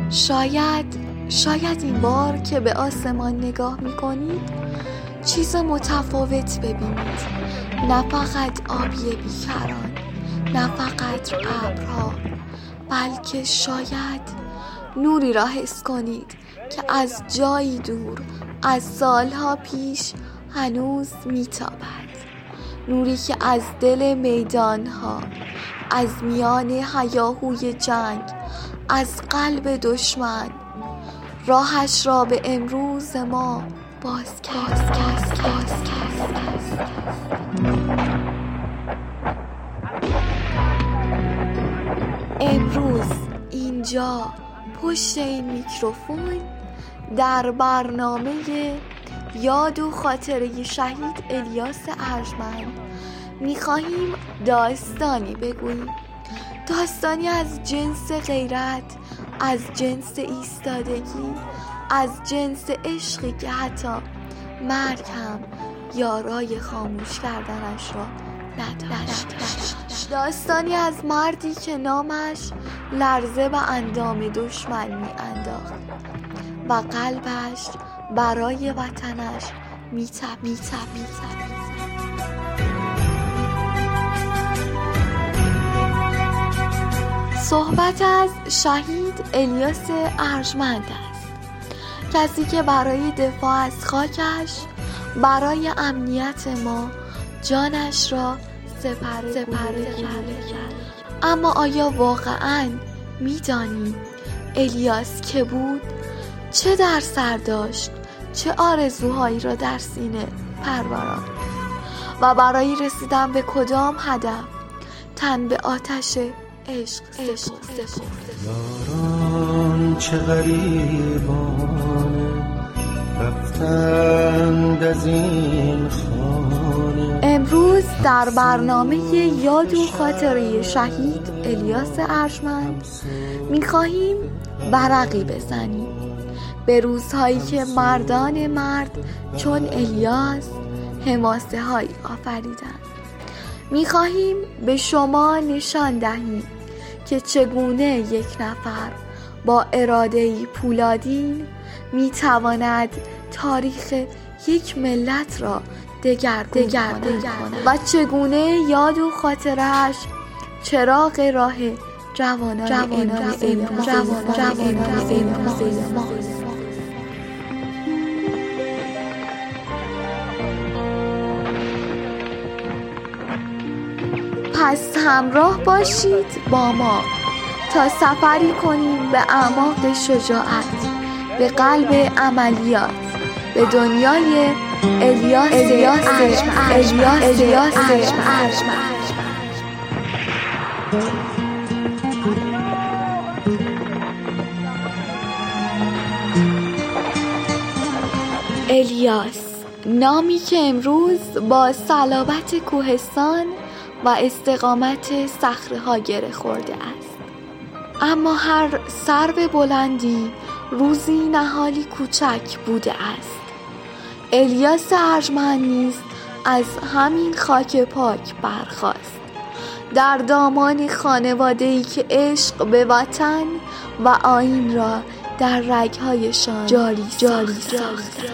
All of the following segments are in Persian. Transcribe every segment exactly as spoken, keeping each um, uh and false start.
شاید شاید این بار که به آسمان نگاه میکنید چیز متفاوت ببینید، نه فقط آبی بیکران، نه فقط ابرها، بلکه شاید نوری را حس کنید که از جایی دور، از سالها پیش هنوز میتابد. نوری که از دل میدانها، از میان هیاهوی جنگ، از قلب دشمن راهش را به امروز ما باز کرد. امروز اینجا پشت این میکروفون در برنامه یاد و خاطره شهید الیاس ارجمند میخواهیم داستانی بگوییم، داستانی از جنس غیرت، از جنس ایستادگی، از جنس عشقی که حتی مرگ هم یارای خاموش کردنش را نداشت. داستانی از مردی که نامش لرزه و اندام دشمن می انداخت و قلبش برای وطنش می تپ می تپ می تپ. صحبت از شهید الیاس ارجمند است، کسی که برای دفاع از خاکش، برای امنیت ما جانش را سپر سپر کرد. اما آیا واقعاً می‌دانیم الیاس که بود؟ چه در سر داشت؟ چه آرزوهایی را در سینه پروران و برای رسیدن به کدام هدف تن به آتش عشق سپرد؟ یاران چه غریبانه رفتند از این خانه. امروز در برنامه یاد و خاطره شهید الیاس ارجمند می‌خواهیم ورقی بزنیم به روزهایی که مردان مرد چون الیاس حماسه هایی آفریدند. می‌خواهیم به شما نشان دهیم که چگونه یک نفر با اراده‌ای پولادین می‌تواند تاریخ یک ملت را دگرگون کند و چگونه یاد و خاطره‌اش چراغ راه جوانان امروز ماست. پس همراه باشید با ما تا سفری کنیم به اعماق شجاعت، به قلب عملیات، به دنیای الیاس ارجمند. الیاس، نامی که امروز با صلابت کوهستان و استقامت صخره‌ها گره خورده است. اما هر سرو بلندی روزی نهالی کوچک بوده است. الیاس ارجمند نیز از همین خاک پاک برخاست، در دامان خانواده‌ای که عشق به وطن و آیین را در رگ‌هایشان جاری جاری ساخته.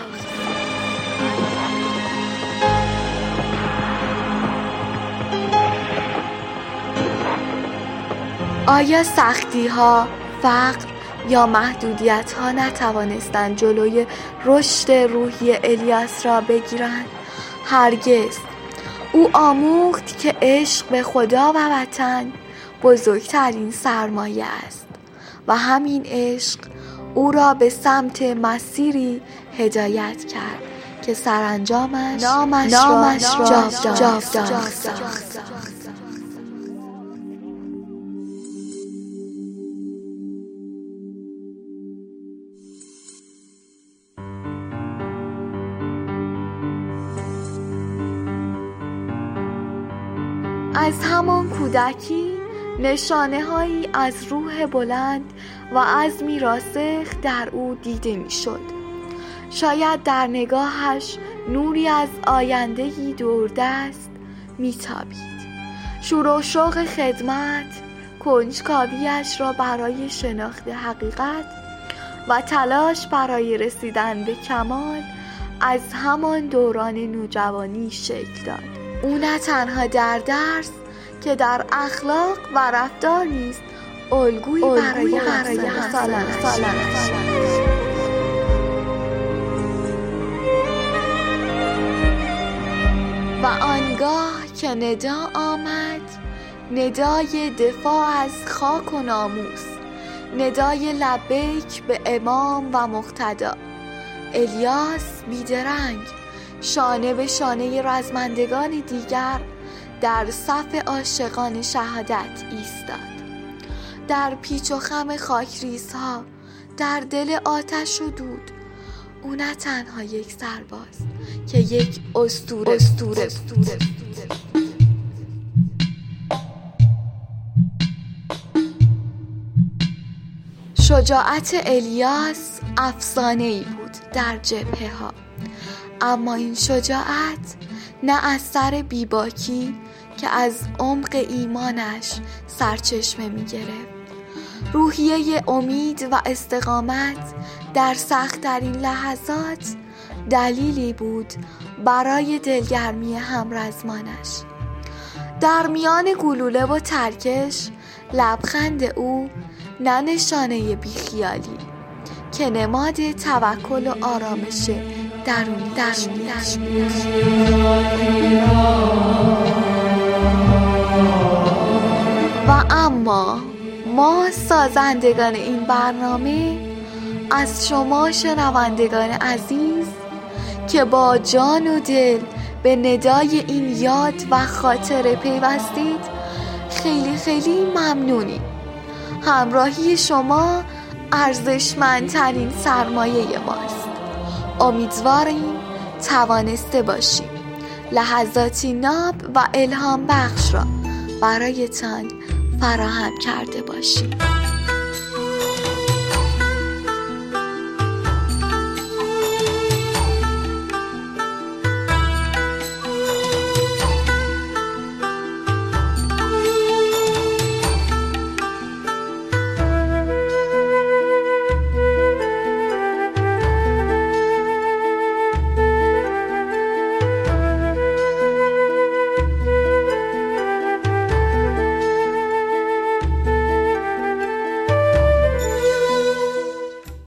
آیا سختی‌ها، فقر یا محدودیت‌ها نتوانستند جلوی رشد روحی الیاس را بگیرند؟ هرگز. او آموخت که عشق به خدا و وطن بزرگترین سرمایه است و همین عشق او را به سمت مسیری هدایت کرد که سرانجامش نامش را جاودانه ساخت. از همان کودکی نشانه هایی از روح بلند و عزمی راسخ در او دیده می شد. شاید در نگاهش نوری از آینده‌ای دوردست می تابید. شور و شوق خدمت کنجکاویش را برای شناخت حقیقت و تلاش برای رسیدن به کمال از همان دوران نوجوانی شکل داد. او نه تنها در درس که در اخلاق و رفتار نیز الگویی برای همسالانش و آنگاه که ندا آمد، ندای دفاع از خاک و ناموس، ندای لبیک به امام و مقتدا، الیاس بیدرنگ شانه به شانه رزمندگان دیگر در صف عاشقان شهادت ایستاد. در پیچ و خم خاکریزها، در دل آتش و دود، او نه تنها یک سرباز که یک اسطوره اسطوره اسطوره شجاعت الیاس افسانه‌ای بود در جبهه ها، اما این شجاعت نه از سر بیباکی که از عمق ایمانش سرچشمه می گرفت. روحیه امید و استقامت در سخت‌ترین لحظات دلیلی بود برای دلگرمی همرزمانش. در میان گلوله و ترکش لبخند او نه نشانه بیخیالی که نماد توکل و آرامش درونی درونیش و اما ما سازندگان این برنامه از شما شنوندگان عزیز که با جان و دل به ندای این یاد و خاطره پیوستید خیلی خیلی ممنونیم. همراهی شما ارزشمندترین سرمایه ماست. امیدواریم توانسته باشیم لحظاتی ناب و الهام بخش را برایتان فراهم کرده باشیم.